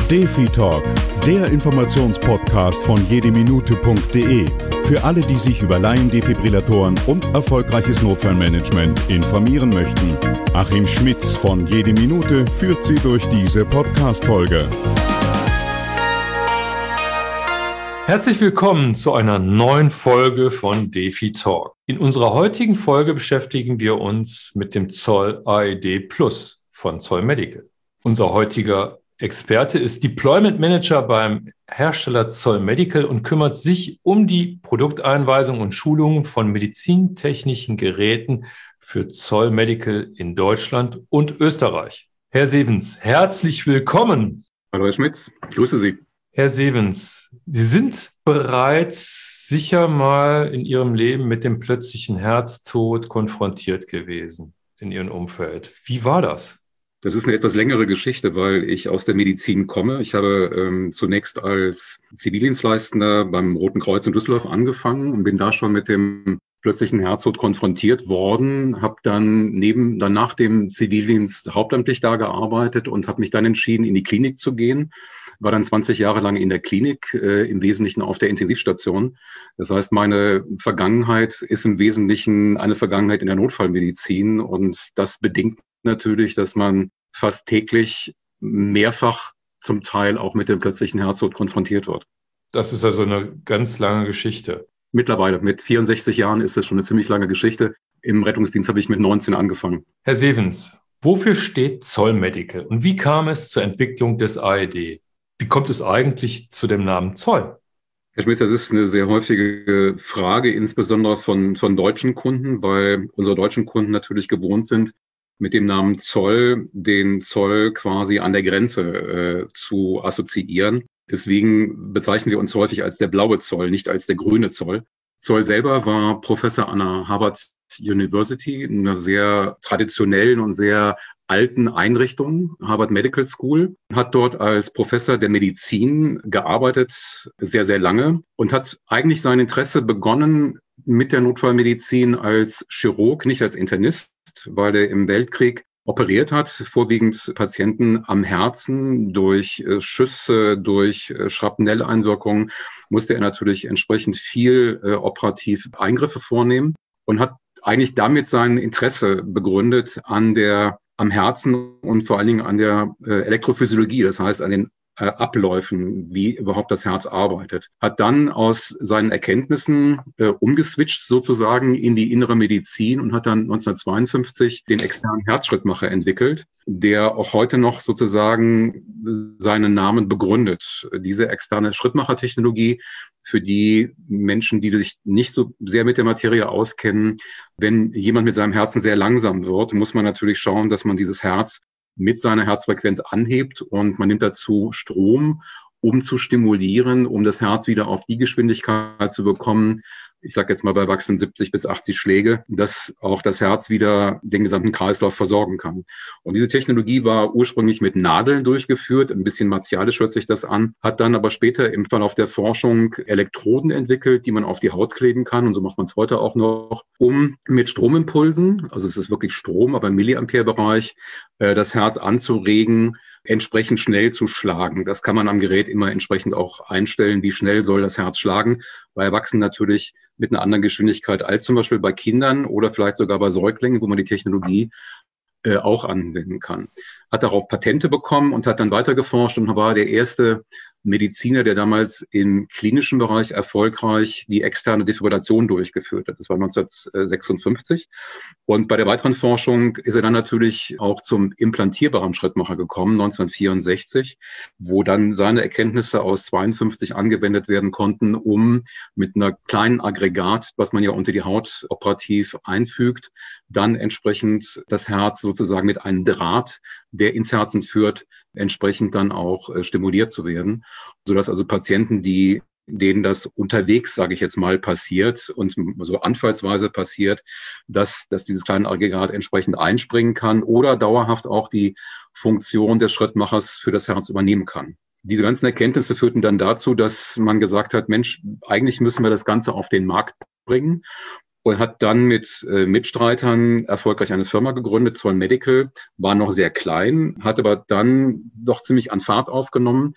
Defi Talk, der Informationspodcast von jedeminute.de. Für alle, die sich über Laiendefibrillatoren und erfolgreiches Notfallmanagement informieren möchten. Achim Schmitz von Jede Minute führt Sie durch diese Podcast-Folge. Herzlich willkommen zu einer neuen Folge von Defi Talk. In unserer heutigen Folge beschäftigen wir uns mit dem Zoll AED Plus von Zoll Medical. Unser heutiger Experte ist Deployment Manager beim Hersteller Zoll Medical und kümmert sich um die Produkteinweisung und Schulung von medizintechnischen Geräten für Zoll Medical in Deutschland und Österreich. Herr Sevens, herzlich willkommen. Hallo Herr Schmitz, ich grüße Sie. Herr Sevens, Sie sind bereits sicher mal in Ihrem Leben mit dem plötzlichen Herztod konfrontiert gewesen in Ihrem Umfeld. Wie war das? Das ist eine etwas längere Geschichte, weil ich aus der Medizin komme. Ich habe zunächst als Zivildienstleistender beim Roten Kreuz in Düsseldorf angefangen und bin da schon mit dem plötzlichen Herztod konfrontiert worden, habe dann nach dem Zivildienst hauptamtlich da gearbeitet und habe mich dann entschieden, in die Klinik zu gehen. War dann 20 Jahre lang in der Klinik, im Wesentlichen auf der Intensivstation. Das heißt, meine Vergangenheit ist im Wesentlichen eine Vergangenheit in der Notfallmedizin und das bedingt natürlich, dass man fast täglich mehrfach zum Teil auch mit dem plötzlichen Herztod konfrontiert wird. Das ist also eine ganz lange Geschichte. Mittlerweile, mit 64 Jahren ist das schon eine ziemlich lange Geschichte. Im Rettungsdienst habe ich mit 19 angefangen. Herr Sevens, wofür steht Zoll Medical und wie kam es zur Entwicklung des AED? Wie kommt es eigentlich zu dem Namen Zoll? Herr Schmitz, das ist eine sehr häufige Frage, insbesondere von deutschen Kunden, weil unsere deutschen Kunden natürlich gewohnt sind, mit dem Namen Zoll den Zoll quasi an der Grenze zu assoziieren. Deswegen bezeichnen wir uns häufig als der blaue Zoll, nicht als der grüne Zoll. Zoll selber war Professor an der Harvard University, in einer sehr traditionellen und sehr alten Einrichtung, Harvard Medical School, hat dort als Professor der Medizin gearbeitet, sehr, sehr lange und hat eigentlich sein Interesse begonnen mit der Notfallmedizin als Chirurg, nicht als Internist, weil er im Weltkrieg operiert hat, vorwiegend Patienten am Herzen durch Schüsse, durch Schrapnelleinwirkungen, musste er natürlich entsprechend viel operativ Eingriffe vornehmen und hat eigentlich damit sein Interesse begründet am Herzen und vor allen Dingen an der Elektrophysiologie, das heißt an den Abläufen, wie überhaupt das Herz arbeitet. Hat dann aus seinen Erkenntnissen umgeswitcht sozusagen in die innere Medizin und hat dann 1952 den externen Herzschrittmacher entwickelt, der auch heute noch sozusagen seinen Namen begründet. Diese externe Schrittmachertechnologie, für die Menschen, die sich nicht so sehr mit der Materie auskennen, wenn jemand mit seinem Herzen sehr langsam wird, muss man natürlich schauen, dass man dieses Herz mit seiner Herzfrequenz anhebt und man nimmt dazu Strom, um zu stimulieren, um das Herz wieder auf die Geschwindigkeit zu bekommen, ich sage jetzt mal bei Erwachsenen 70 bis 80 Schläge, dass auch das Herz wieder den gesamten Kreislauf versorgen kann. Und diese Technologie war ursprünglich mit Nadeln durchgeführt, ein bisschen martialisch hört sich das an, hat dann aber später im Verlauf der Forschung Elektroden entwickelt, die man auf die Haut kleben kann, und so macht man es heute auch noch, um mit Stromimpulsen, also es ist wirklich Strom, aber im Milliampere-Bereich, das Herz anzuregen, entsprechend schnell zu schlagen. Das kann man am Gerät immer entsprechend auch einstellen, wie schnell soll das Herz schlagen. Bei Erwachsenen natürlich mit einer anderen Geschwindigkeit als zum Beispiel bei Kindern oder vielleicht sogar bei Säuglingen, wo man die Technologie auch anwenden kann. Hat darauf Patente bekommen und hat dann weiter geforscht und war der erste Mediziner, der damals im klinischen Bereich erfolgreich die externe Defibrillation durchgeführt hat. Das war 1956. Und bei der weiteren Forschung ist er dann natürlich auch zum implantierbaren Schrittmacher gekommen, 1964, wo dann seine Erkenntnisse aus 52 angewendet werden konnten, um mit einer kleinen Aggregat, was man ja unter die Haut operativ einfügt, dann entsprechend das Herz sozusagen mit einem Draht, der ins Herzen führt, entsprechend dann auch stimuliert zu werden, sodass also Patienten, denen das unterwegs, sage ich jetzt mal, passiert und so anfallsweise passiert, dass dieses kleine Aggregat entsprechend einspringen kann oder dauerhaft auch die Funktion des Schrittmachers für das Herz übernehmen kann. Diese ganzen Erkenntnisse führten dann dazu, dass man gesagt hat, Mensch, eigentlich müssen wir das Ganze auf den Markt bringen. und hat dann mit Mitstreitern erfolgreich eine Firma gegründet, Zoll Medical, war noch sehr klein, hat aber dann doch ziemlich an Fahrt aufgenommen.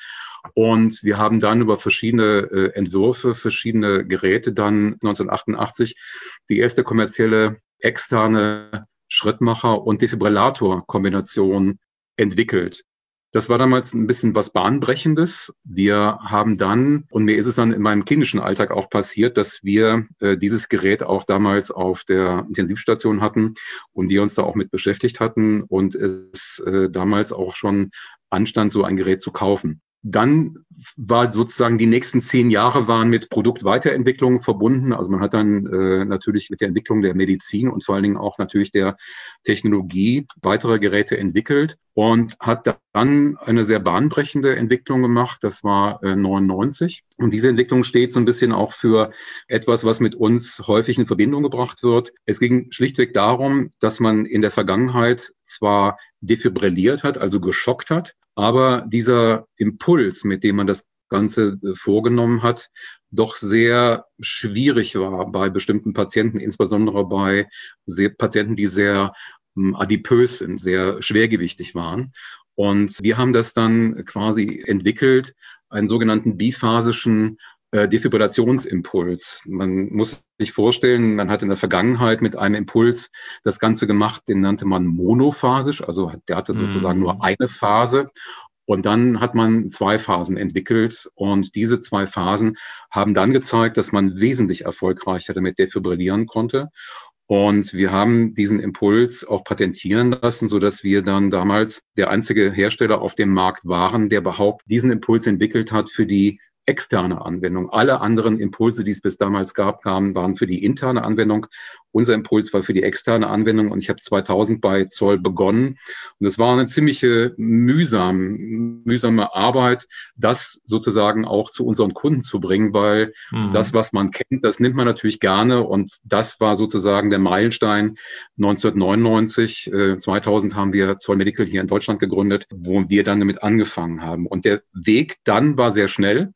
Und wir haben dann über verschiedene Entwürfe, verschiedene Geräte dann 1988 die erste kommerzielle externe Schrittmacher- und Defibrillator-Kombination entwickelt. Das war damals ein bisschen was Bahnbrechendes. Wir haben dann, und mir ist es dann in meinem klinischen Alltag auch passiert, dass wir dieses Gerät auch damals auf der Intensivstation hatten und die uns da auch mit beschäftigt hatten und es damals auch schon anstand, so ein Gerät zu kaufen. Dann war sozusagen die nächsten 10 Jahre waren mit Produktweiterentwicklung verbunden. Also man hat dann natürlich mit der Entwicklung der Medizin und vor allen Dingen auch natürlich der Technologie weitere Geräte entwickelt und hat dann eine sehr bahnbrechende Entwicklung gemacht. Das war 99. Und diese Entwicklung steht so ein bisschen auch für etwas, was mit uns häufig in Verbindung gebracht wird. Es ging schlichtweg darum, dass man in der Vergangenheit zwar defibrilliert hat, also geschockt hat, aber dieser Impuls, mit dem man das Ganze vorgenommen hat, doch sehr schwierig war bei bestimmten Patienten, insbesondere bei Patienten, die sehr adipös sind, sehr schwergewichtig waren. Und wir haben das dann quasi entwickelt, einen sogenannten biphasischen Defibrillationsimpuls. Man muss sich vorstellen, man hat in der Vergangenheit mit einem Impuls das Ganze gemacht, den nannte man monophasisch, also der hatte sozusagen nur eine Phase. Und dann hat man 2 Phasen entwickelt und diese 2 Phasen haben dann gezeigt, dass man wesentlich erfolgreicher damit defibrillieren konnte. Und wir haben diesen Impuls auch patentieren lassen, sodass wir dann damals der einzige Hersteller auf dem Markt waren, der überhaupt diesen Impuls entwickelt hat für die externe Anwendung. Alle anderen Impulse, die es bis damals gab, waren für die interne Anwendung. Unser Impuls war für die externe Anwendung und ich habe 2000 bei Zoll begonnen. Und es war eine ziemliche mühsame Arbeit, das sozusagen auch zu unseren Kunden zu bringen, weil das, was man kennt, das nimmt man natürlich gerne. Und das war sozusagen der Meilenstein 1999. 2000 haben wir Zoll Medical hier in Deutschland gegründet, wo wir dann damit angefangen haben. Und der Weg dann war sehr schnell.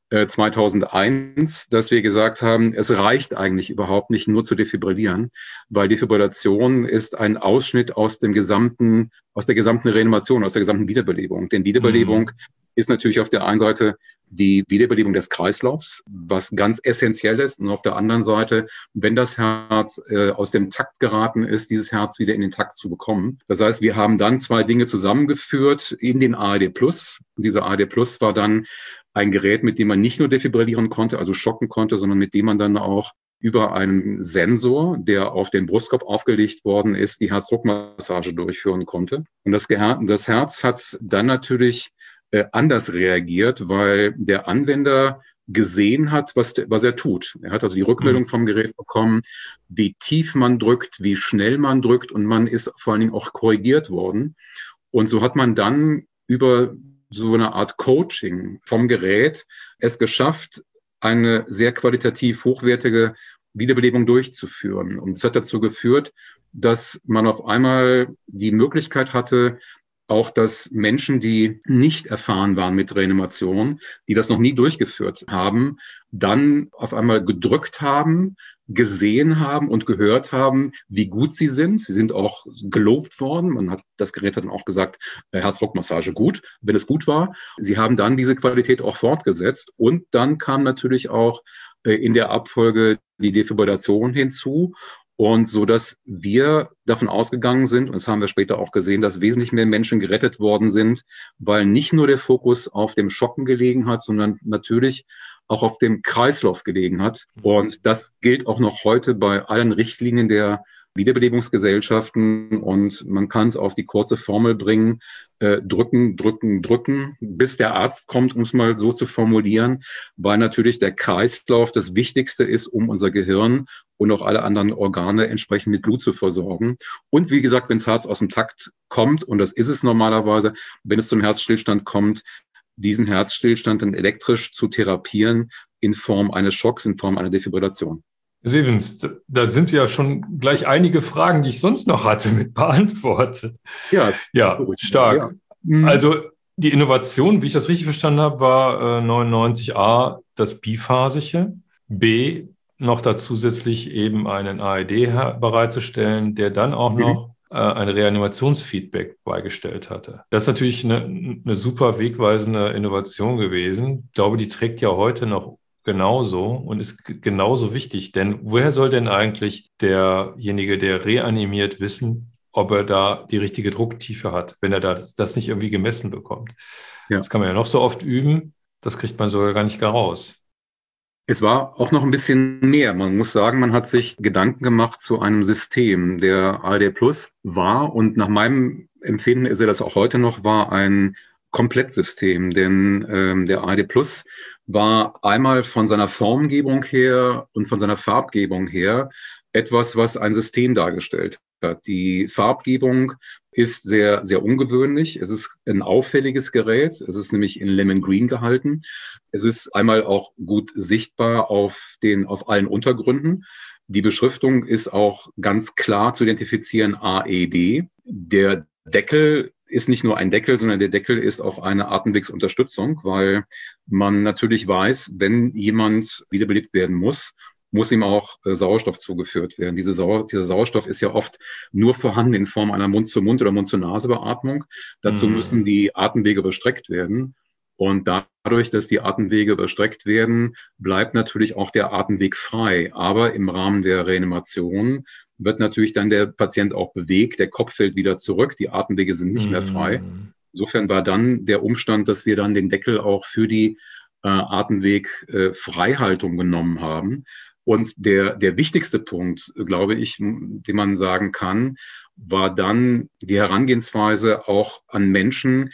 2001, dass wir gesagt haben, es reicht eigentlich überhaupt nicht nur zu defibrillieren, weil Defibrillation ist ein Ausschnitt aus der gesamten Reanimation, aus der gesamten Wiederbelebung. Denn Wiederbelebung ist natürlich auf der einen Seite die Wiederbelebung des Kreislaufs, was ganz essentiell ist. Und auf der anderen Seite, wenn das Herz aus dem Takt geraten ist, dieses Herz wieder in den Takt zu bekommen. Das heißt, wir haben dann 2 Dinge zusammengeführt in den AED+. Und dieser AED+ war dann ein Gerät, mit dem man nicht nur defibrillieren konnte, also schocken konnte, sondern mit dem man dann auch über einen Sensor, der auf den Brustkorb aufgelegt worden ist, die Herzdruckmassage durchführen konnte. Und das Herz hat dann natürlich anders reagiert, weil der Anwender gesehen hat, was er tut. Er hat also die Rückmeldung vom Gerät bekommen, wie tief man drückt, wie schnell man drückt und man ist vor allen Dingen auch korrigiert worden. Und so hat man dann über so eine Art Coaching vom Gerät es geschafft, eine sehr qualitativ hochwertige Wiederbelebung durchzuführen. Und es hat dazu geführt, dass man auf einmal die Möglichkeit hatte, auch dass Menschen, die nicht erfahren waren mit Reanimation, die das noch nie durchgeführt haben, dann auf einmal gedrückt haben, gesehen haben und gehört haben, wie gut sie sind. Sie sind auch gelobt worden. Das Gerät hat dann auch gesagt, Herzdruckmassage gut, wenn es gut war. Sie haben dann diese Qualität auch fortgesetzt. Und dann kam natürlich auch in der Abfolge die Defibrillation hinzu. Und so, dass wir davon ausgegangen sind, und das haben wir später auch gesehen, dass wesentlich mehr Menschen gerettet worden sind, weil nicht nur der Fokus auf dem Schocken gelegen hat, sondern natürlich auch auf dem Kreislauf gelegen hat. Und das gilt auch noch heute bei allen Richtlinien der Wiederbelebungsgesellschaften. Und man kann es auf die kurze Formel bringen, drücken, drücken, drücken, bis der Arzt kommt, um es mal so zu formulieren, weil natürlich der Kreislauf das Wichtigste ist, um unser Gehirn und auch alle anderen Organe entsprechend mit Blut zu versorgen. Und wie gesagt, wenn das Herz aus dem Takt kommt, und das ist es normalerweise, wenn es zum Herzstillstand kommt, diesen Herzstillstand dann elektrisch zu therapieren in Form eines Schocks, in Form einer Defibrillation. Stevens, da sind ja schon gleich einige Fragen, die ich sonst noch hatte, mit beantwortet. Ja, stark. Ja. Also die Innovation, wie ich das richtig verstanden habe, war 99a das biphasische, B noch da zusätzlich eben einen AED bereitzustellen, der dann auch noch ein Reanimationsfeedback beigestellt hatte. Das ist natürlich eine super wegweisende Innovation gewesen. Ich glaube, die trägt ja heute noch genauso und ist genauso wichtig. Denn woher soll denn eigentlich derjenige, der reanimiert, wissen, ob er da die richtige Drucktiefe hat, wenn er das nicht irgendwie gemessen bekommt? Ja. Das kann man ja noch so oft üben, das kriegt man sogar gar nicht raus. Es war auch noch ein bisschen mehr. Man muss sagen, man hat sich Gedanken gemacht zu einem System. Der AED Plus war, und nach meinem Empfinden ist er das auch heute noch, war ein Komplettsystem. Denn der AED Plus war einmal von seiner Formgebung her und von seiner Farbgebung her etwas, was ein System dargestellt hat. Die Farbgebung ist sehr, sehr ungewöhnlich. Es ist ein auffälliges Gerät. Es ist nämlich in Lemon Green gehalten. Es ist einmal auch gut sichtbar auf allen Untergründen. Die Beschriftung ist auch ganz klar zu identifizieren, AED. Der Deckel ist nicht nur ein Deckel, sondern der Deckel ist auch eine Atemwegsunterstützung, weil man natürlich weiß, wenn jemand wiederbelebt werden muss ihm auch Sauerstoff zugeführt werden. Dieser Sauerstoff ist ja oft nur vorhanden in Form einer Mund-zu-Mund- oder Mund-zu-Nase-Beatmung. Dazu müssen die Atemwege überstreckt werden. Und dadurch, dass die Atemwege überstreckt werden, bleibt natürlich auch der Atemweg frei. Aber im Rahmen der Reanimation wird natürlich dann der Patient auch bewegt. Der Kopf fällt wieder zurück. Die Atemwege sind nicht mehr frei. Insofern war dann der Umstand, dass wir dann den Deckel auch für die Atemwegfreihaltung genommen haben. Und der wichtigste Punkt, glaube ich, den man sagen kann, war dann die Herangehensweise auch an Menschen,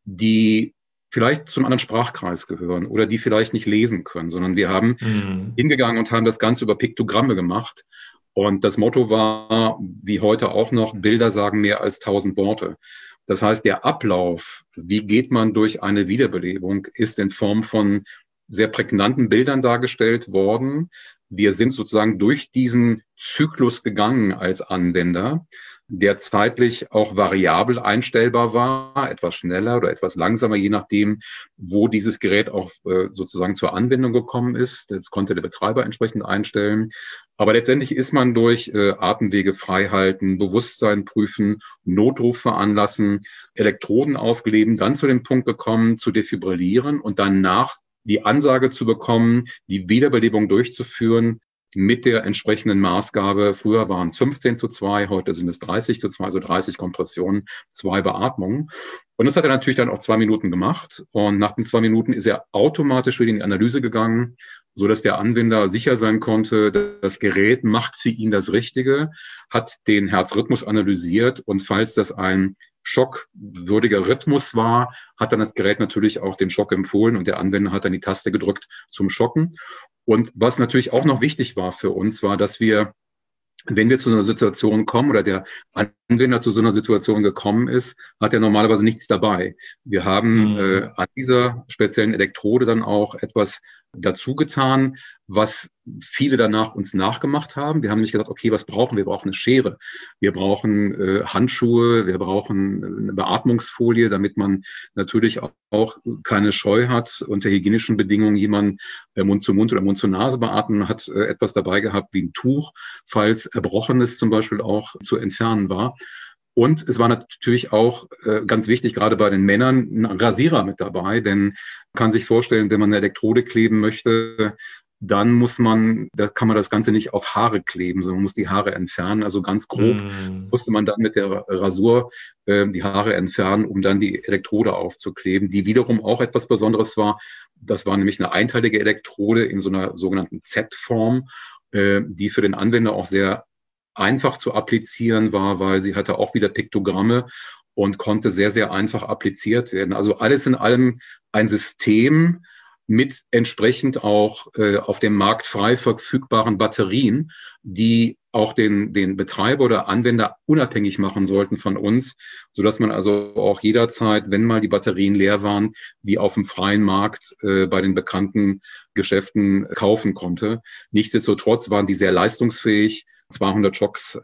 die vielleicht zum anderen Sprachkreis gehören oder die vielleicht nicht lesen können, sondern wir haben hingegangen und haben das Ganze über Piktogramme gemacht. Und das Motto war, wie heute auch noch, Bilder sagen mehr als 1000 Worte. Das heißt, der Ablauf, wie geht man durch eine Wiederbelebung, ist in Form von sehr prägnanten Bildern dargestellt worden. Wir sind sozusagen durch diesen Zyklus gegangen als Anwender, der zeitlich auch variabel einstellbar war, etwas schneller oder etwas langsamer, je nachdem, wo dieses Gerät auch sozusagen zur Anwendung gekommen ist. Das konnte der Betreiber entsprechend einstellen. Aber letztendlich ist man durch Atemwege freihalten, Bewusstsein prüfen, Notruf veranlassen, Elektroden aufkleben, dann zu dem Punkt gekommen, zu defibrillieren und danach die Ansage zu bekommen, die Wiederbelebung durchzuführen mit der entsprechenden Maßgabe. Früher waren es 15:2, heute sind es 30:2, also 30 Kompressionen, 2 Beatmungen. Und das hat er natürlich dann auch 2 Minuten gemacht. Und nach den 2 Minuten ist er automatisch wieder in die Analyse gegangen, so dass der Anwender sicher sein konnte, das Gerät macht für ihn das Richtige, hat den Herzrhythmus analysiert und falls das ein schockwürdiger Rhythmus war, hat dann das Gerät natürlich auch den Schock empfohlen und der Anwender hat dann die Taste gedrückt zum Schocken. Und was natürlich auch noch wichtig war für uns, war, dass wir, wenn wir zu so einer Situation kommen oder der Anwender zu so einer Situation gekommen ist, hat er normalerweise nichts dabei. Wir haben an dieser speziellen Elektrode dann auch etwas dazu getan, was viele danach uns nachgemacht haben. Wir haben nämlich gesagt, okay, was brauchen wir? Wir brauchen eine Schere, wir brauchen Handschuhe, wir brauchen eine Beatmungsfolie, damit man natürlich auch keine Scheu hat, unter hygienischen Bedingungen jemanden Mund zu Mund oder Mund zu Nase beatmen, hat etwas dabei gehabt wie ein Tuch, falls Erbrochenes zum Beispiel auch zu entfernen war. Und es war natürlich auch ganz wichtig, gerade bei den Männern, ein Rasierer mit dabei, denn man kann sich vorstellen, wenn man eine Elektrode kleben möchte, dann kann man das Ganze nicht auf Haare kleben, sondern man muss die Haare entfernen. Also ganz grob musste man dann mit der Rasur die Haare entfernen, um dann die Elektrode aufzukleben, die wiederum auch etwas Besonderes war. Das war nämlich eine einteilige Elektrode in so einer sogenannten Z-Form, die für den Anwender auch sehr einfach zu applizieren war, weil sie hatte auch wieder Piktogramme und konnte sehr, sehr einfach appliziert werden. Also alles in allem ein System mit entsprechend auch auf dem Markt frei verfügbaren Batterien, die auch den Betreiber oder Anwender unabhängig machen sollten von uns, sodass man also auch jederzeit, wenn mal die Batterien leer waren, die auf dem freien Markt bei den bekannten Geschäften kaufen konnte. Nichtsdestotrotz waren die sehr leistungsfähig. 300 Shocks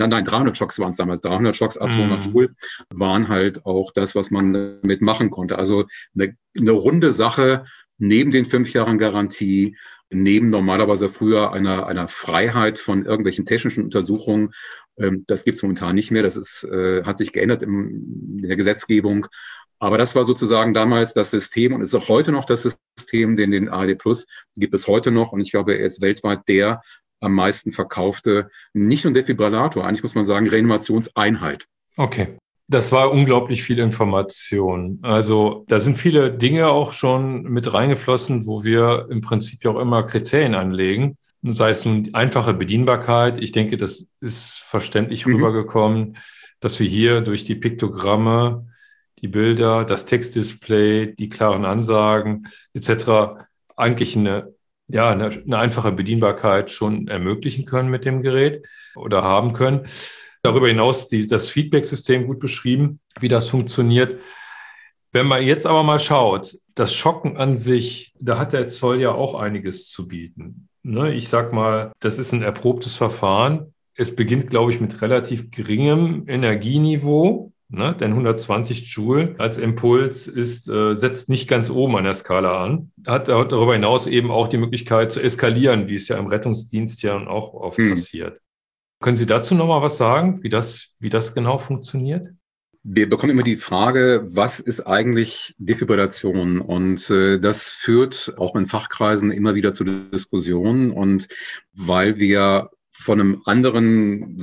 waren es damals, 300 Shocks à 200 Joule waren halt auch das, was man damit machen konnte. Also eine runde Sache, neben den 5 Jahren Garantie, neben normalerweise früher einer Freiheit von irgendwelchen technischen Untersuchungen, das gibt es momentan nicht mehr. Das hat sich geändert in der Gesetzgebung. Aber das war sozusagen damals das System und ist auch heute noch das System, den ARD Plus gibt es heute noch. Und ich glaube, er ist weltweit der am meisten verkaufte, nicht nur Defibrillator, eigentlich muss man sagen, Reanimationseinheit. Okay. Das war unglaublich viel Information. Also da sind viele Dinge auch schon mit reingeflossen, wo wir im Prinzip ja auch immer Kriterien anlegen. Sei es nun einfache Bedienbarkeit. Ich denke, das ist verständlich rübergekommen, dass wir hier durch die Piktogramme, die Bilder, das Textdisplay, die klaren Ansagen etc. eigentlich eine einfache Bedienbarkeit schon ermöglichen können mit dem Gerät oder haben können. Darüber hinaus das Feedback-System gut beschrieben, wie das funktioniert. Wenn man jetzt aber mal schaut, das Schocken an sich, da hat der Zoll ja auch einiges zu bieten. Ich sag mal, das ist ein erprobtes Verfahren. Es beginnt, glaube ich, mit relativ geringem Energieniveau, denn 120 Joule als Impuls setzt nicht ganz oben an der Skala an. Hat darüber hinaus eben auch die Möglichkeit zu eskalieren, wie es ja im Rettungsdienst ja auch oft passiert. Können Sie dazu noch mal was sagen, wie das genau funktioniert? Wir bekommen immer die Frage, was ist eigentlich Defibrillation? Und das führt auch in Fachkreisen immer wieder zu Diskussionen. Und weil wir von einer anderen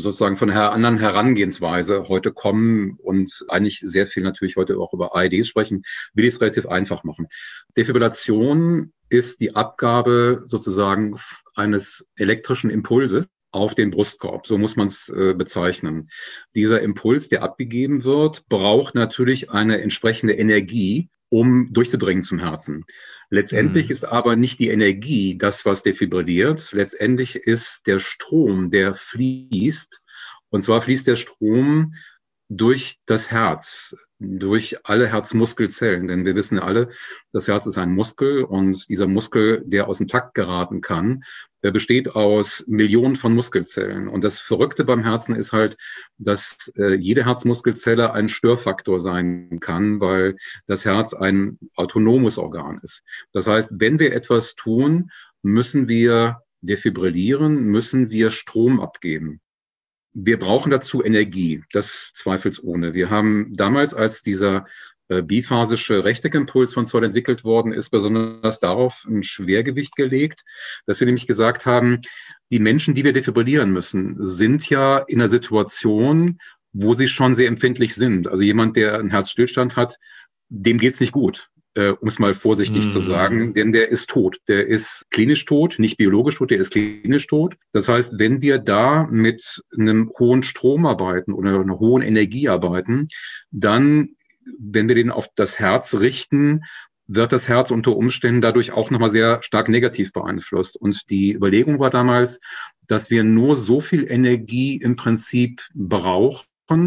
Herangehensweise heute kommen und eigentlich sehr viel natürlich heute auch über AEDs sprechen, will ich es relativ einfach machen. Defibrillation ist die Abgabe sozusagen eines elektrischen Impulses auf den Brustkorb, so muss man es bezeichnen. Dieser Impuls, der abgegeben wird, braucht natürlich eine entsprechende Energie, um durchzudringen zum Herzen. Letztendlich ist aber nicht die Energie das, was defibrilliert. Letztendlich ist der Strom, der fließt. Und zwar fließt der Strom durch das Herz, durch alle Herzmuskelzellen. Denn wir wissen ja alle, das Herz ist ein Muskel und dieser Muskel, der aus dem Takt geraten kann, der besteht aus Millionen von Muskelzellen. Und das Verrückte beim Herzen ist halt, dass jede Herzmuskelzelle ein Störfaktor sein kann, weil das Herz ein autonomes Organ ist. Das heißt, wenn wir etwas tun, müssen wir defibrillieren, müssen wir Strom abgeben. Wir brauchen dazu Energie, das zweifelsohne. Wir haben damals, als dieser biphasische Rechtecke-Impuls von Zoll entwickelt worden ist, besonders darauf ein Schwergewicht gelegt, dass wir nämlich gesagt haben, die Menschen, die wir defibrillieren müssen, sind ja in einer Situation, wo sie schon sehr empfindlich sind. Also jemand, der einen Herzstillstand hat, dem geht's nicht gut, um es mal vorsichtig zu sagen, denn der ist tot. Der ist klinisch tot, nicht biologisch tot, der ist klinisch tot. Das heißt, wenn wir da mit einem hohen Strom arbeiten oder einer hohen Energie arbeiten, dann, wenn wir den auf das Herz richten, wird das Herz unter Umständen dadurch auch nochmal sehr stark negativ beeinflusst. Und die Überlegung war damals, dass wir nur so viel Energie im Prinzip brauchen,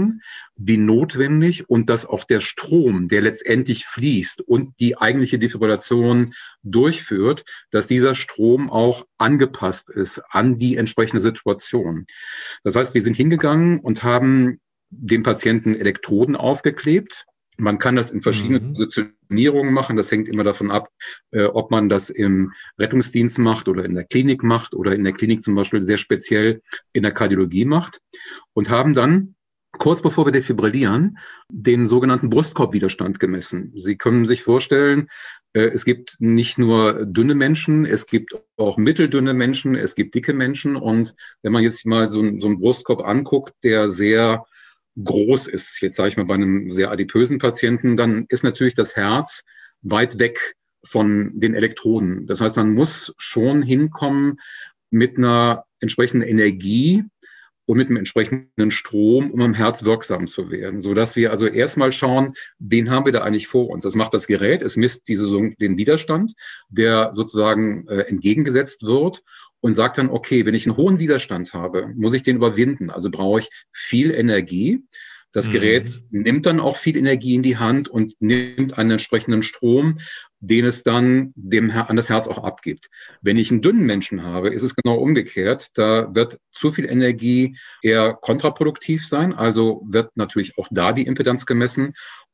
wie notwendig, und dass auch der Strom, der letztendlich fließt und die eigentliche Defibrillation durchführt, dass dieser Strom auch angepasst ist an die entsprechende Situation. Das heißt, wir sind hingegangen und haben dem Patienten Elektroden aufgeklebt. Man kann das in verschiedenen Positionierungen machen. Das hängt immer davon ab, ob man das im Rettungsdienst macht oder in der Klinik macht oder in der Klinik zum Beispiel sehr speziell in der Kardiologie macht, und haben dann kurz bevor wir defibrillieren, den sogenannten Brustkorbwiderstand gemessen. Sie können sich vorstellen, es gibt nicht nur dünne Menschen, es gibt auch mitteldünne Menschen, es gibt dicke Menschen. Und wenn man jetzt mal so einen Brustkorb anguckt, der sehr groß ist, jetzt sage ich mal bei einem sehr adipösen Patienten, dann ist natürlich das Herz weit weg von den Elektroden. Das heißt, man muss schon hinkommen mit einer entsprechenden Energie und mit einem entsprechenden Strom, um am Herz wirksam zu werden, sodass wir also erstmal schauen, wen haben wir da eigentlich vor uns. Das macht das Gerät, es misst den Widerstand, der sozusagen entgegengesetzt wird, und sagt dann, okay, wenn ich einen hohen Widerstand habe, muss ich den überwinden, also brauche ich viel Energie. Das Gerät nimmt dann auch viel Energie in die Hand und nimmt einen entsprechenden Strom, den es dann an das Herz auch abgibt. Wenn ich einen dünnen Menschen habe, ist es genau umgekehrt. Da wird zu viel Energie eher kontraproduktiv sein, also wird natürlich auch da die Impedanz gemessen.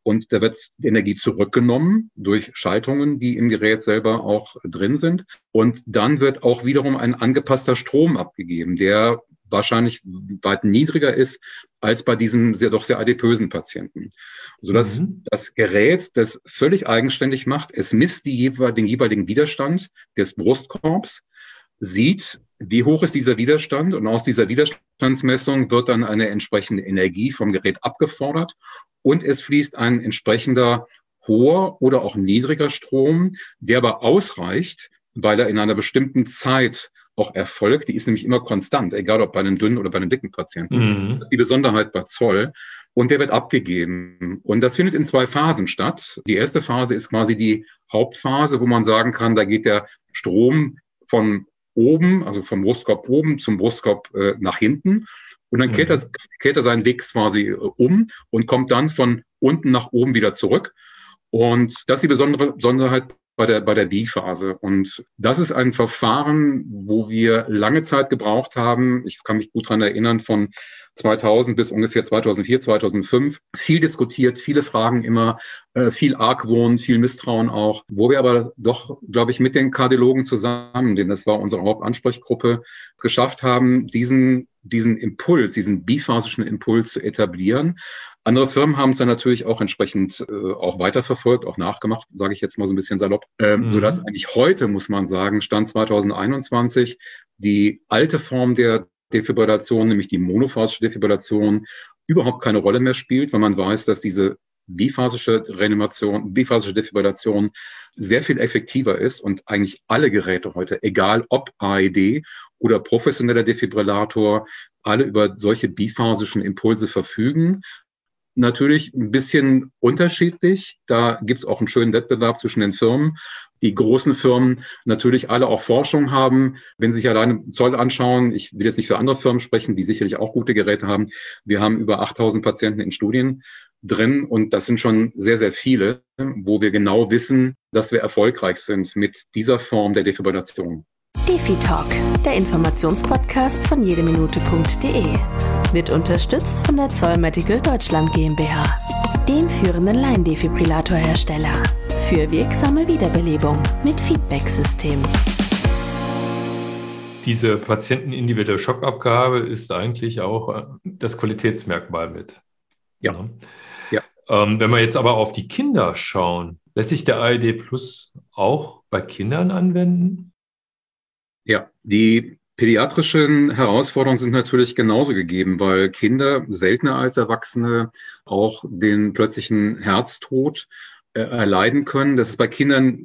und da wird die Energie zurückgenommen durch Schaltungen, die im Gerät selber auch drin sind. Und dann wird auch wiederum ein angepasster Strom abgegeben, der wahrscheinlich weit niedriger ist als bei diesem doch sehr adipösen Patienten. Sodass das Gerät das völlig eigenständig macht. Es misst den jeweiligen Widerstand des Brustkorbs, sieht, wie hoch ist dieser Widerstand, und aus dieser Widerstandsmessung wird dann eine entsprechende Energie vom Gerät abgefordert und es fließt ein entsprechender hoher oder auch niedriger Strom, der aber ausreicht, weil er in einer bestimmten Zeit auch erfolgt. Die ist nämlich immer konstant, egal ob bei einem dünnen oder bei einem dicken Patienten. Das ist die Besonderheit bei Zoll. Und der wird abgegeben. Und das findet in 2 Phasen statt. Die erste Phase ist quasi die Hauptphase, wo man sagen kann, da geht der Strom von oben, also vom Brustkorb oben zum Brustkorb nach hinten. Und dann kehrt er seinen Weg quasi um und kommt dann von unten nach oben wieder zurück. Und das ist die Besonderheit bei der B-Phase. Und das ist ein Verfahren, wo wir lange Zeit gebraucht haben. Ich kann mich gut daran erinnern, von 2000 bis ungefähr 2004, 2005. Viel diskutiert, viele Fragen immer, viel Argwohn, viel Misstrauen auch. Wo wir aber doch, glaube ich, mit den Kardiologen zusammen, denn das war unsere Hauptansprechgruppe, geschafft haben, diesen Impuls, diesen biphasischen Impuls zu etablieren. Andere Firmen haben es dann natürlich auch entsprechend auch weiterverfolgt, auch nachgemacht, sage ich jetzt mal so ein bisschen salopp, sodass eigentlich heute, muss man sagen, Stand 2021, die alte Form der Defibrillation, nämlich die monophasische Defibrillation, überhaupt keine Rolle mehr spielt, weil man weiß, dass diese biphasische Defibrillation sehr viel effektiver ist und eigentlich alle Geräte heute, egal ob AED oder professioneller Defibrillator, alle über solche biphasischen Impulse verfügen. Natürlich ein bisschen unterschiedlich. Da gibt es auch einen schönen Wettbewerb zwischen den Firmen. Die großen Firmen natürlich alle auch Forschung haben. Wenn Sie sich alleine Zoll anschauen, ich will jetzt nicht für andere Firmen sprechen, die sicherlich auch gute Geräte haben. Wir haben über 8000 Patienten in Studien drin und das sind schon sehr, sehr viele, wo wir genau wissen, dass wir erfolgreich sind mit dieser Form der Defibrillation. DefiTalk, der Informationspodcast von jedeminute.de. Wird unterstützt von der Zoll Medical Deutschland GmbH, dem führenden Laiendefibrillatorhersteller für wirksame Wiederbelebung mit Feedback-System. Diese patientenindividuelle Schockabgabe ist eigentlich auch das Qualitätsmerkmal mit. Ja. Wenn wir jetzt aber auf die Kinder schauen, lässt sich der AED Plus auch bei Kindern anwenden? Ja, die pädiatrischen Herausforderungen sind natürlich genauso gegeben, weil Kinder seltener als Erwachsene auch den plötzlichen Herztod erleiden können. Das ist bei Kindern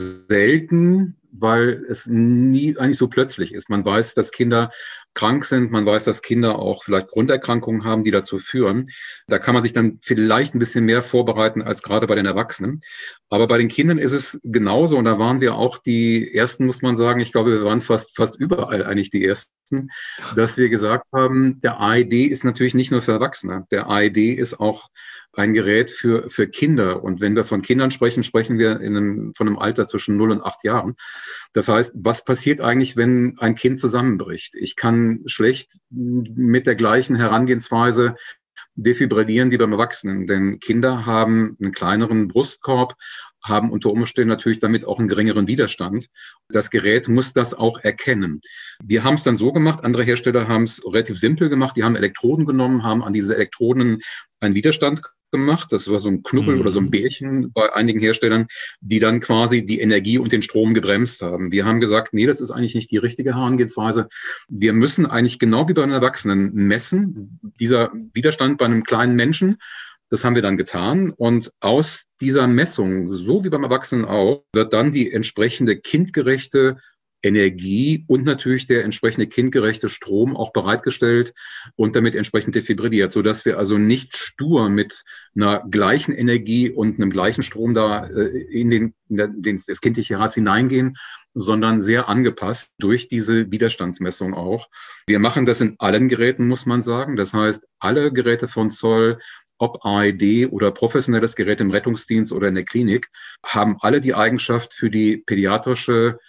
selten, weil es nie eigentlich so plötzlich ist. Man weiß, dass Kinder krank sind, man weiß, dass Kinder auch vielleicht Grunderkrankungen haben, die dazu führen. Da kann man sich dann vielleicht ein bisschen mehr vorbereiten als gerade bei den Erwachsenen. Aber bei den Kindern ist es genauso und da waren wir auch die Ersten, muss man sagen. Ich glaube, wir waren fast überall eigentlich die Ersten, dass wir gesagt haben, der AED ist natürlich nicht nur für Erwachsene. Der AED ist auch ein Gerät für Kinder. Und wenn wir von Kindern sprechen, sprechen wir von einem Alter zwischen 0 und 8 Jahren. Das heißt, was passiert eigentlich, wenn ein Kind zusammenbricht? Ich kann schlecht mit der gleichen Herangehensweise defibrillieren wie beim Erwachsenen, denn Kinder haben einen kleineren Brustkorb, haben unter Umständen natürlich damit auch einen geringeren Widerstand. Das Gerät muss das auch erkennen. Wir haben es dann so gemacht, andere Hersteller haben es relativ simpel gemacht, die haben Elektroden genommen, haben an diese Elektroden einen Widerstand gemacht. Das war so ein Knubbel oder so ein Bärchen bei einigen Herstellern, die dann quasi die Energie und den Strom gebremst haben. Wir haben gesagt, nee, das ist eigentlich nicht die richtige Herangehensweise. Wir müssen eigentlich genau wie bei einem Erwachsenen messen, dieser Widerstand bei einem kleinen Menschen. Das haben wir dann getan und aus dieser Messung, so wie beim Erwachsenen auch, wird dann die entsprechende kindgerechte Energie und natürlich der entsprechende kindgerechte Strom auch bereitgestellt und damit entsprechend defibrilliert, sodass wir also nicht stur mit einer gleichen Energie und einem gleichen Strom da in das kindliche Herz hineingehen, sondern sehr angepasst durch diese Widerstandsmessung auch. Wir machen das in allen Geräten, muss man sagen. Das heißt, alle Geräte von Zoll, ob AED oder professionelles Gerät im Rettungsdienst oder in der Klinik, haben alle die Eigenschaft für die pädiatrische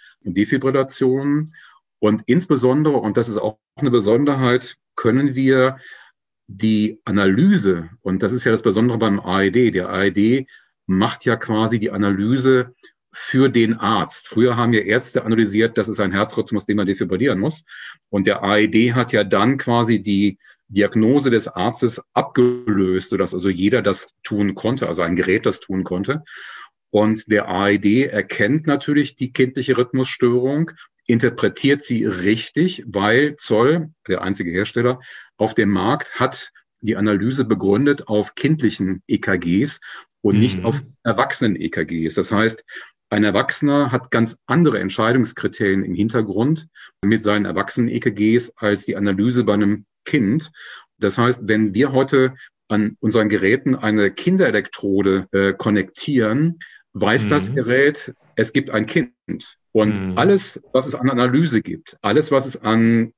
Defibrillation. Und insbesondere, und das ist auch eine Besonderheit, können wir die Analyse, und das ist ja das Besondere beim AED, der AED macht ja quasi die Analyse für den Arzt. Früher haben ja Ärzte analysiert, das ist ein Herzrhythmus, den man defibrillieren muss. Und der AED hat ja dann quasi die Diagnose des Arztes abgelöst, sodass also jeder das tun konnte, also ein Gerät das tun konnte. Und der AED erkennt natürlich die kindliche Rhythmusstörung, interpretiert sie richtig, weil Zoll, der einzige Hersteller auf dem Markt, hat die Analyse begründet auf kindlichen EKGs und nicht auf Erwachsenen-EKGs. Das heißt, ein Erwachsener hat ganz andere Entscheidungskriterien im Hintergrund mit seinen Erwachsenen-EKGs als die Analyse bei einem Kind. Das heißt, wenn wir heute an unseren Geräten eine Kinderelektrode konnektieren, weiß das Gerät, es gibt ein Kind. Und alles, was es an Analyse gibt, alles, was es an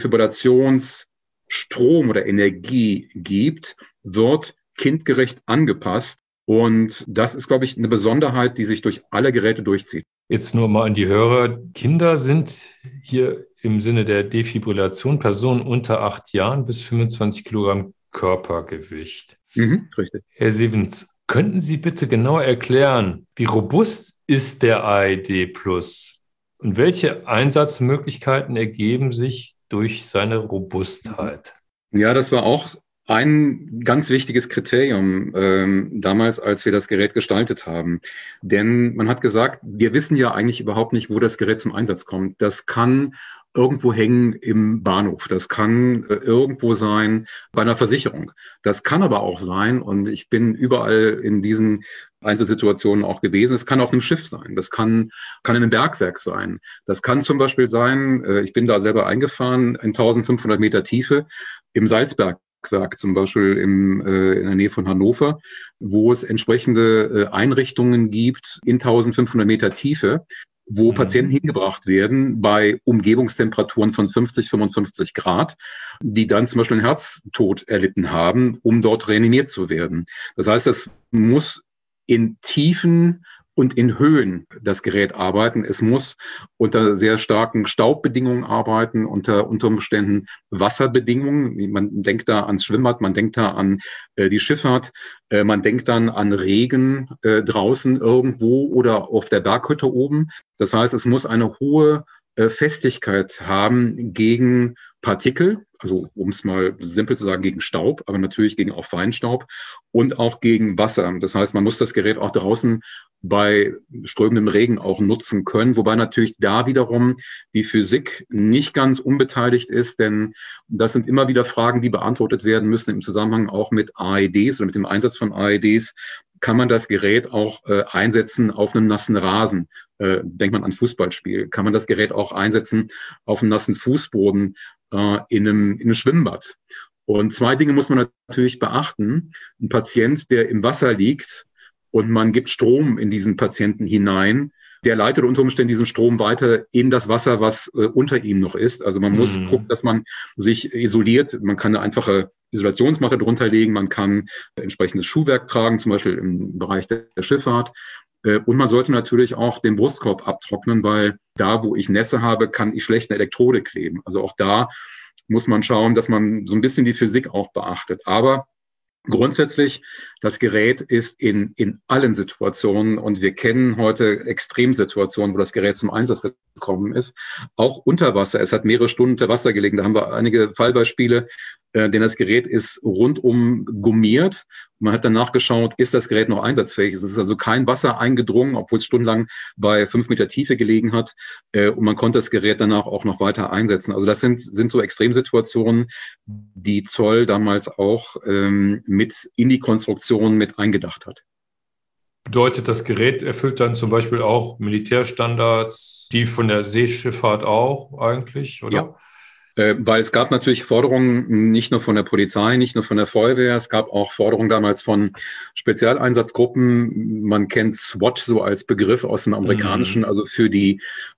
Defibrillationsstrom oder Energie gibt, wird kindgerecht angepasst. Und das ist, glaube ich, eine Besonderheit, die sich durch alle Geräte durchzieht. Jetzt nur mal an die Hörer. Kinder sind hier im Sinne der Defibrillation Personen unter 8 Jahren bis 25 Kilogramm Körpergewicht. Richtig. Herr Sevens, könnten Sie bitte genau erklären, wie robust ist der AED Plus und welche Einsatzmöglichkeiten ergeben sich durch seine Robustheit? Ja, das war auch ein ganz wichtiges Kriterium damals, als wir das Gerät gestaltet haben. Denn man hat gesagt, wir wissen ja eigentlich überhaupt nicht, wo das Gerät zum Einsatz kommt. Das kann irgendwo hängen im Bahnhof. Das kann irgendwo sein bei einer Versicherung. Das kann aber auch sein, und ich bin überall in diesen Einzelsituationen auch gewesen, es kann auf einem Schiff sein, das kann in einem Bergwerk sein. Das kann zum Beispiel sein, ich bin da selber eingefahren, in 1500 Meter Tiefe im Salzberg. Zum Beispiel in der Nähe von Hannover, wo es entsprechende Einrichtungen gibt in 1500 Meter Tiefe, wo Patienten hingebracht werden bei Umgebungstemperaturen von 50, 55 Grad, die dann zum Beispiel einen Herztod erlitten haben, um dort reanimiert zu werden. Das heißt, das muss in Tiefen und in Höhen das Gerät arbeiten. Es muss unter sehr starken Staubbedingungen arbeiten, unter Umständen Wasserbedingungen. Man denkt da ans Schwimmbad, man denkt da an die Schifffahrt, man denkt dann an Regen draußen irgendwo oder auf der Berghütte oben. Das heißt, es muss eine hohe Festigkeit haben gegen Partikel, also um es mal simpel zu sagen, gegen Staub, aber natürlich gegen auch Feinstaub und auch gegen Wasser. Das heißt, man muss das Gerät auch draußen bei strömendem Regen auch nutzen können, wobei natürlich da wiederum die Physik nicht ganz unbeteiligt ist, denn das sind immer wieder Fragen, die beantwortet werden müssen im Zusammenhang auch mit AEDs oder mit dem Einsatz von AEDs. Kann man das Gerät auch einsetzen auf einem nassen Rasen? Denkt man an Fußballspiel. Kann man das Gerät auch einsetzen auf einem nassen Fußboden in einem Schwimmbad? Und 2 Dinge muss man natürlich beachten. Ein Patient, der im Wasser liegt und man gibt Strom in diesen Patienten hinein, der leitet unter Umständen diesen Strom weiter in das Wasser, was unter ihm noch ist. Also man muss gucken, dass man sich isoliert. Man kann eine einfache Isolationsmatte drunter legen, man kann entsprechendes Schuhwerk tragen, zum Beispiel im Bereich der Schifffahrt. Und man sollte natürlich auch den Brustkorb abtrocknen, weil da, wo ich Nässe habe, kann ich schlecht eine Elektrode kleben. Also auch da muss man schauen, dass man so ein bisschen die Physik auch beachtet. Aber grundsätzlich, das Gerät ist in allen Situationen, und wir kennen heute Extremsituationen, wo das Gerät zum Einsatz gekommen ist, auch unter Wasser. Es hat mehrere Stunden unter Wasser gelegen. Da haben wir einige Fallbeispiele, denn das Gerät ist rundum gummiert. Man hat dann nachgeschaut, ist das Gerät noch einsatzfähig? Es ist also kein Wasser eingedrungen, obwohl es stundenlang bei 5 Meter Tiefe gelegen hat. Und man konnte das Gerät danach auch noch weiter einsetzen. Also das sind so Extremsituationen, die Zoll damals auch mit in die Konstruktion mit eingedacht hat. Bedeutet, das Gerät erfüllt dann zum Beispiel auch Militärstandards, die von der Seeschifffahrt auch eigentlich, oder? Ja. Weil es gab natürlich Forderungen nicht nur von der Polizei, nicht nur von der Feuerwehr, es gab auch Forderungen damals von Spezialeinsatzgruppen. Man kennt SWAT so als Begriff aus dem Amerikanischen, also für die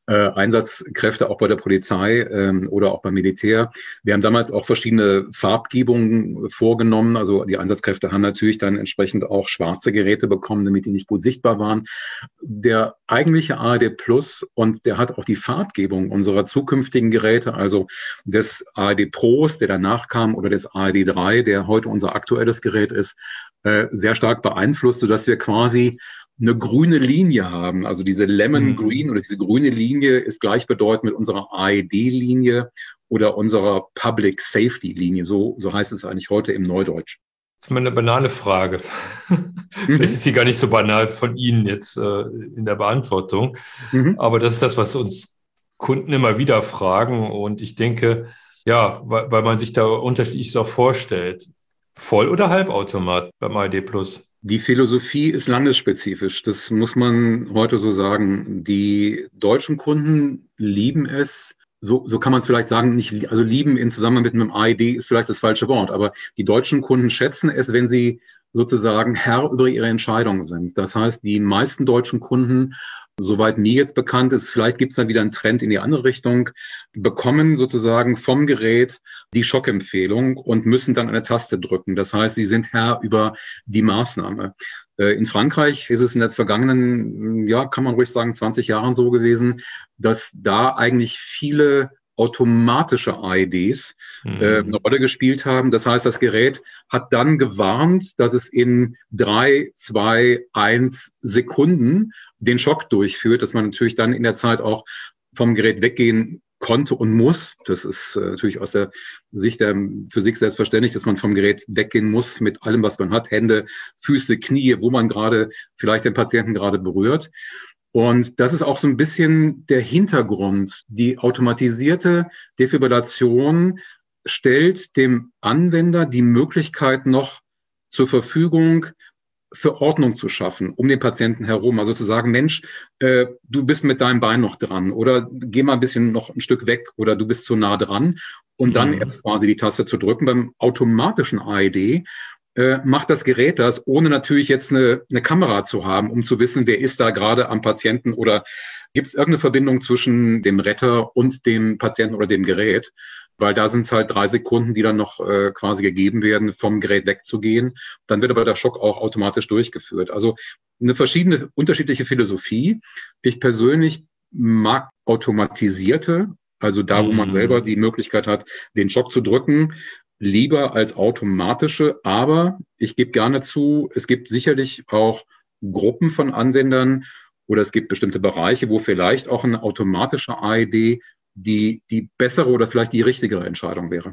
Einsatzkräfte auch bei der Polizei oder auch beim Militär. Wir haben damals auch verschiedene Farbgebungen vorgenommen. Also die Einsatzkräfte haben natürlich dann entsprechend auch schwarze Geräte bekommen, damit die nicht gut sichtbar waren. Der eigentliche ARD Plus, und der hat auch die Farbgebung unserer zukünftigen Geräte, also des ARD Pros, der danach kam, oder des ARD 3, der heute unser aktuelles Gerät ist, sehr stark beeinflusst, sodass wir quasi eine grüne Linie haben. Also diese Lemon Green oder diese grüne Linie ist gleichbedeutend mit unserer AED-Linie oder unserer Public Safety-Linie. So heißt es eigentlich heute im Neudeutsch. Das ist mal eine banale Frage. Vielleicht ist sie gar nicht so banal von Ihnen jetzt in der Beantwortung. Aber das ist das, was uns Kunden immer wieder fragen. Und ich denke, ja, weil man sich da unterschiedlich auch vorstellt. Voll- oder Halbautomat beim ARD Plus? Die Philosophie ist landesspezifisch. Das muss man heute so sagen. Die deutschen Kunden lieben es. So kann man es vielleicht sagen, also lieben in Zusammenhang mit einem AED ist vielleicht das falsche Wort, aber die deutschen Kunden schätzen es, wenn sie sozusagen Herr über ihre Entscheidungen sind. Das heißt, die meisten deutschen Kunden, soweit mir jetzt bekannt ist, vielleicht gibt es dann wieder einen Trend in die andere Richtung, bekommen sozusagen vom Gerät die Schockempfehlung und müssen dann eine Taste drücken. Das heißt, sie sind Herr über die Maßnahme. In Frankreich ist es in den vergangenen, ja, kann man ruhig sagen, 20 Jahren so gewesen, dass da eigentlich viele automatische AEDs eine Rolle gespielt haben. Das heißt, das Gerät hat dann gewarnt, dass es in 3, 2, 1 Sekunden den Schock durchführt, dass man natürlich dann in der Zeit auch vom Gerät weggehen konnte und muss. Das ist natürlich aus der Sicht der Physik selbstverständlich, dass man vom Gerät weggehen muss mit allem, was man hat, Hände, Füße, Knie, wo man gerade vielleicht den Patienten gerade berührt. Und das ist auch so ein bisschen der Hintergrund. Die automatisierte Defibrillation stellt dem Anwender die Möglichkeit noch zur Verfügung, für Ordnung zu schaffen, um den Patienten herum. Also zu sagen, Mensch, du bist mit deinem Bein noch dran oder geh mal ein bisschen noch ein Stück weg oder du bist zu nah dran und dann erst quasi die Taste zu drücken. Beim automatischen AED macht das Gerät das, ohne natürlich jetzt eine Kamera zu haben, um zu wissen, wer ist da gerade am Patienten oder gibt es irgendeine Verbindung zwischen dem Retter und dem Patienten oder dem Gerät? Weil da sind es halt 3 Sekunden, die dann noch quasi gegeben werden, vom Gerät wegzugehen. Dann wird aber der Schock auch automatisch durchgeführt. Also eine unterschiedliche Philosophie. Ich persönlich mag automatisierte, also da, wo man selber die Möglichkeit hat, den Schock zu drücken, lieber als automatische. Aber ich gebe gerne zu, es gibt sicherlich auch Gruppen von Anwendern oder es gibt bestimmte Bereiche, wo vielleicht auch ein automatischer AED die bessere oder vielleicht die richtigere Entscheidung wäre.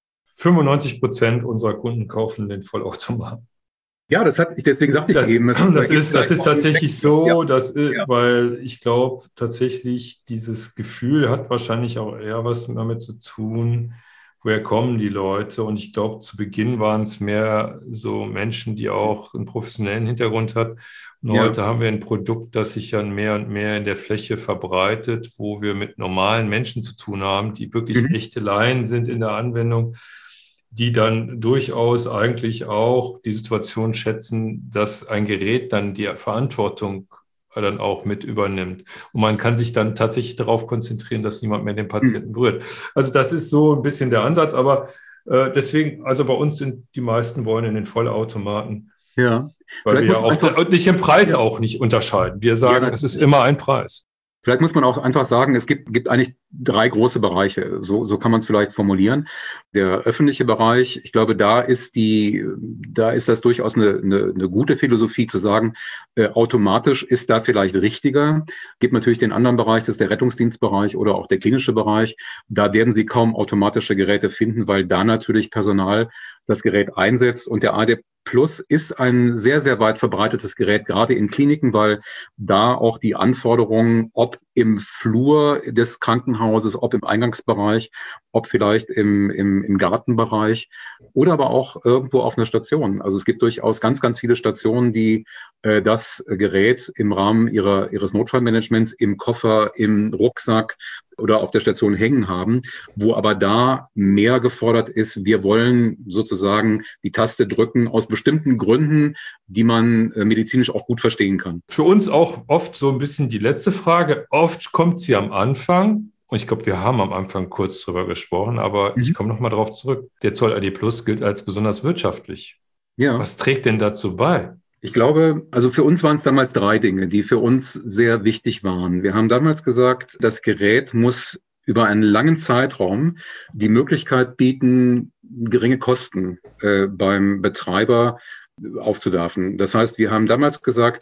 95% unserer Kunden kaufen den Vollautomaten. Ja, deswegen sagte ich eben. Das ist tatsächlich so, weil ich glaube tatsächlich, dieses Gefühl hat wahrscheinlich auch eher was damit zu tun, woher kommen die Leute? Und ich glaube, zu Beginn waren es mehr so Menschen, die auch einen professionellen Hintergrund hatten. Und heute haben wir ein Produkt, das sich ja mehr und mehr in der Fläche verbreitet, wo wir mit normalen Menschen zu tun haben, die wirklich echte Laien sind in der Anwendung, die dann durchaus eigentlich auch die Situation schätzen, dass ein Gerät dann die Verantwortung dann auch mit übernimmt. Und man kann sich dann tatsächlich darauf konzentrieren, dass niemand mehr den Patienten berührt. Also das ist so ein bisschen der Ansatz, aber deswegen, also bei uns sind die meisten wollen in den Vollautomaten. Ja. Weil wir auch nicht im Preis auch nicht unterscheiden. Wir sagen, es ist immer ein Preis. Vielleicht muss man auch einfach sagen, es gibt eigentlich 3 große Bereiche. So kann man es vielleicht formulieren. Der öffentliche Bereich, ich glaube, da ist das durchaus eine gute Philosophie zu sagen, automatisch ist da vielleicht richtiger. Gibt natürlich den anderen Bereich, das ist der Rettungsdienstbereich oder auch der klinische Bereich. Da werden Sie kaum automatische Geräte finden, weil da natürlich Personal das Gerät einsetzt. Und der ARD Plus ist ein sehr, sehr weit verbreitetes Gerät, gerade in Kliniken, weil da auch die Anforderungen, ob im Flur des Krankenhauses Krankenhauses, ob im Eingangsbereich, ob vielleicht im Gartenbereich oder aber auch irgendwo auf einer Station. Also es gibt durchaus ganz, ganz viele Stationen, die das Gerät im Rahmen ihres Notfallmanagements im Koffer, im Rucksack oder auf der Station hängen haben, wo aber da mehr gefordert ist, wir wollen sozusagen die Taste drücken aus bestimmten Gründen, die man medizinisch auch gut verstehen kann. Für uns auch oft so ein bisschen die letzte Frage. Oft kommt sie am Anfang. Und ich glaube, wir haben am Anfang kurz drüber gesprochen, aber ich komme nochmal drauf zurück. Der Zoll ID Plus gilt als besonders wirtschaftlich. Ja. Was trägt denn dazu bei? Ich glaube, also für uns waren es damals 3 Dinge, die für uns sehr wichtig waren. Wir haben damals gesagt, das Gerät muss über einen langen Zeitraum die Möglichkeit bieten, geringe Kosten beim Betreiber aufzuwerfen. Das heißt, wir haben damals gesagt,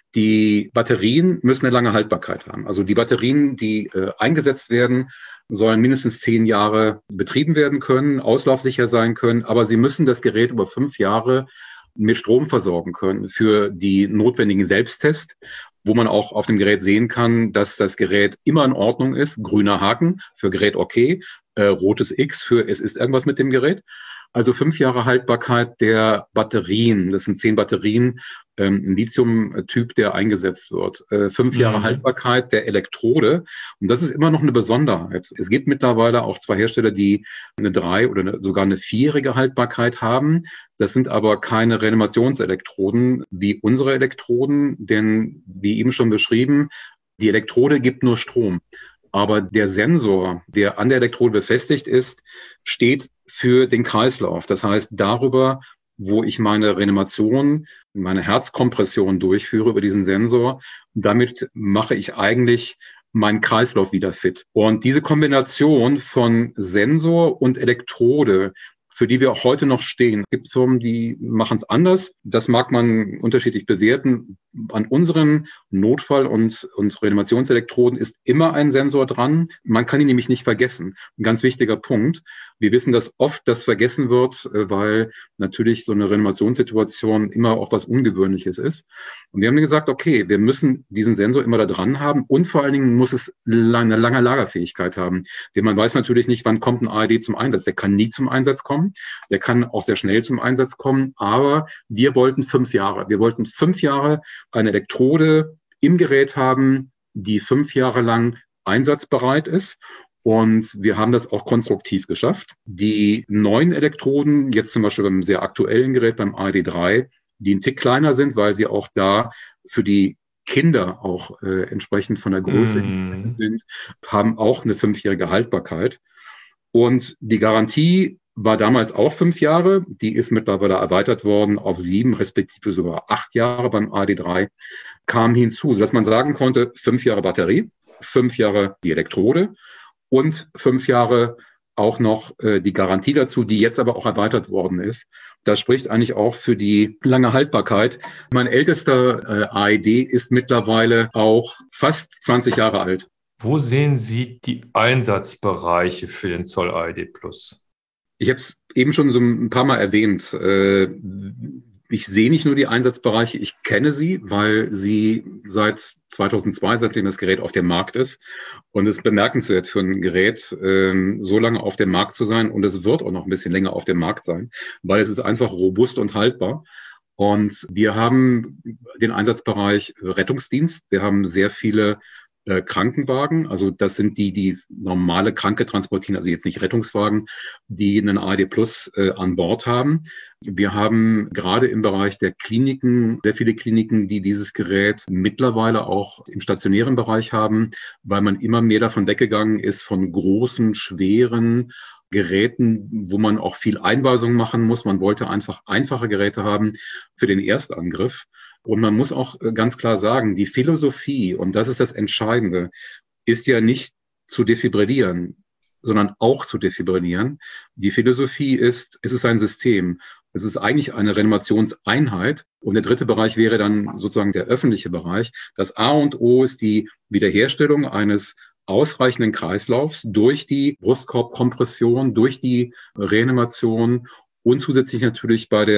die Batterien müssen eine lange Haltbarkeit haben. Also die Batterien, die eingesetzt werden, sollen mindestens 10 Jahre betrieben werden können, auslaufsicher sein können, aber sie müssen das Gerät über 5 Jahre mit Strom versorgen können für die notwendigen Selbsttests, wo man auch auf dem Gerät sehen kann, dass das Gerät immer in Ordnung ist. Grüner Haken für Gerät okay, rotes X für es ist irgendwas mit dem Gerät. Also 5 Jahre Haltbarkeit der Batterien. Das sind 10 Batterien, ein Lithium-Typ, der eingesetzt wird. 5 Jahre Haltbarkeit der Elektrode. Und das ist immer noch eine Besonderheit. Es gibt mittlerweile auch 2 Hersteller, die eine 3- oder sogar eine 4-jährige Haltbarkeit haben. Das sind aber keine Reanimationselektroden wie unsere Elektroden, denn wie eben schon beschrieben, die Elektrode gibt nur Strom. Aber der Sensor, der an der Elektrode befestigt ist, steht für den Kreislauf. Das heißt, darüber, wo ich meine Reanimation, meine Herzkompression durchführe über diesen Sensor, damit mache ich eigentlich meinen Kreislauf wieder fit. Und diese Kombination von Sensor und Elektrode, für die wir auch heute noch stehen. Es gibt Firmen, die machen es anders. Das mag man unterschiedlich bewerten. An unseren Notfall- und Reanimationselektroden ist immer ein Sensor dran. Man kann ihn nämlich nicht vergessen. Ein ganz wichtiger Punkt. Wir wissen, dass oft das vergessen wird, weil natürlich so eine Reanimationssituation immer auch was Ungewöhnliches ist. Und wir haben gesagt, okay, wir müssen diesen Sensor immer da dran haben und vor allen Dingen muss es eine lange Lagerfähigkeit haben. Denn man weiß natürlich nicht, wann kommt ein AED zum Einsatz. Der kann nie zum Einsatz kommen. Der kann auch sehr schnell zum Einsatz kommen. Aber wir wollten 5 Jahre. Wir wollten 5 Jahre eine Elektrode im Gerät haben, die 5 Jahre lang einsatzbereit ist. Und wir haben das auch konstruktiv geschafft. Die neuen Elektroden, jetzt zum Beispiel beim sehr aktuellen Gerät, beim AED 3, die ein Tick kleiner sind, weil sie auch da für die Kinder auch entsprechend von der Größe sind, haben auch eine 5-jährige Haltbarkeit. Und die Garantie war damals auch 5 Jahre. Die ist mittlerweile erweitert worden auf 7, respektive sogar 8 Jahre beim AED 3. Kam hinzu, sodass man sagen konnte, 5 Jahre Batterie, 5 Jahre die Elektrode und 5 Jahre auch noch die Garantie dazu, die jetzt aber auch erweitert worden ist. Das spricht eigentlich auch für die lange Haltbarkeit. Mein ältester AED ist mittlerweile auch fast 20 Jahre alt. Wo sehen Sie die Einsatzbereiche für den Zoll AED Plus? Ich habe es eben schon so ein paar Mal erwähnt. Ich sehe nicht nur die Einsatzbereiche, ich kenne sie, weil sie seit 2002, seitdem das Gerät auf dem Markt ist. Und es ist bemerkenswert für ein Gerät, so lange auf dem Markt zu sein. Und es wird auch noch ein bisschen länger auf dem Markt sein, weil es ist einfach robust und haltbar. Und wir haben den Einsatzbereich Rettungsdienst. Wir haben sehr viele Krankenwagen, also das sind die normale Kranke transportieren, also jetzt nicht Rettungswagen, die einen AED Plus an Bord haben. Wir haben gerade im Bereich der Kliniken sehr viele Kliniken, die dieses Gerät mittlerweile auch im stationären Bereich haben, weil man immer mehr davon weggegangen ist von großen, schweren Geräten, wo man auch viel Einweisung machen muss. Man wollte einfach einfache Geräte haben für den Erstangriff. Und man muss auch ganz klar sagen, die Philosophie, und das ist das Entscheidende, ist ja nicht zu defibrillieren, sondern auch zu defibrillieren. Die Philosophie ist, es ist ein System. Es ist eigentlich eine Reanimationseinheit. Und der dritte Bereich wäre dann sozusagen der öffentliche Bereich. Das A und O ist die Wiederherstellung eines ausreichenden Kreislaufs durch die Brustkorbkompression, durch die Reanimation und zusätzlich natürlich bei der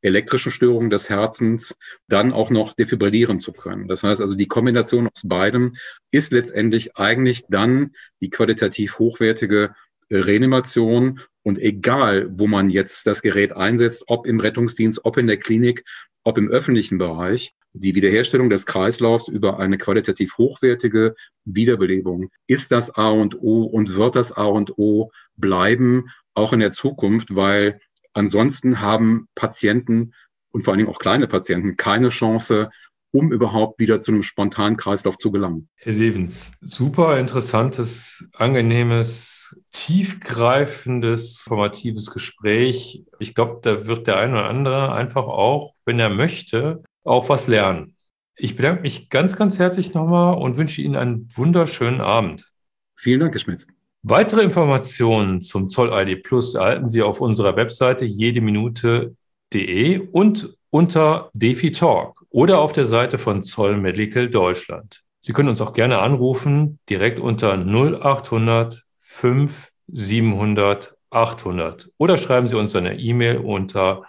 elektrischen Störungen des Herzens dann auch noch defibrillieren zu können. Das heißt also, die Kombination aus beidem ist letztendlich eigentlich dann die qualitativ hochwertige Reanimation. Und egal, wo man jetzt das Gerät einsetzt, ob im Rettungsdienst, ob in der Klinik, ob im öffentlichen Bereich, die Wiederherstellung des Kreislaufs über eine qualitativ hochwertige Wiederbelebung ist das A und O und wird das A und O bleiben, auch in der Zukunft, weil ansonsten haben Patienten und vor allen Dingen auch kleine Patienten keine Chance, um überhaupt wieder zu einem spontanen Kreislauf zu gelangen. Herr Sevens, super interessantes, angenehmes, tiefgreifendes, formatives Gespräch. Ich glaube, da wird der eine oder andere einfach auch, wenn er möchte, auch was lernen. Ich bedanke mich ganz, ganz herzlich nochmal und wünsche Ihnen einen wunderschönen Abend. Vielen Dank, Herr Schmitz. Weitere Informationen zum Zoll-ID Plus erhalten Sie auf unserer Webseite jedeminute.de und unter DefiTalk oder auf der Seite von Zoll Medical Deutschland. Sie können uns auch gerne anrufen, direkt unter 0800 5 700 800 oder schreiben Sie uns eine E-Mail unter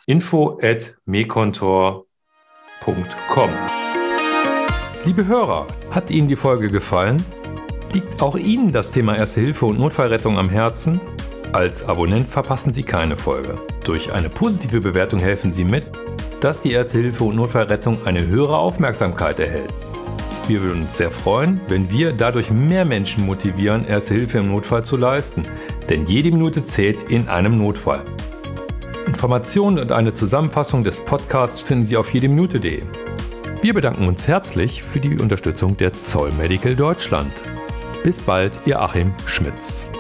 info@mecontor.com. Liebe Hörer, hat Ihnen die Folge gefallen? Liegt auch Ihnen das Thema Erste Hilfe und Notfallrettung am Herzen? Als Abonnent verpassen Sie keine Folge. Durch eine positive Bewertung helfen Sie mit, dass die Erste Hilfe und Notfallrettung eine höhere Aufmerksamkeit erhält. Wir würden uns sehr freuen, wenn wir dadurch mehr Menschen motivieren, Erste Hilfe im Notfall zu leisten. Denn jede Minute zählt in einem Notfall. Informationen und eine Zusammenfassung des Podcasts finden Sie auf jedeminute.de. Wir bedanken uns herzlich für die Unterstützung der Zoll Medical Deutschland. Bis bald, Ihr Achim Schmitz.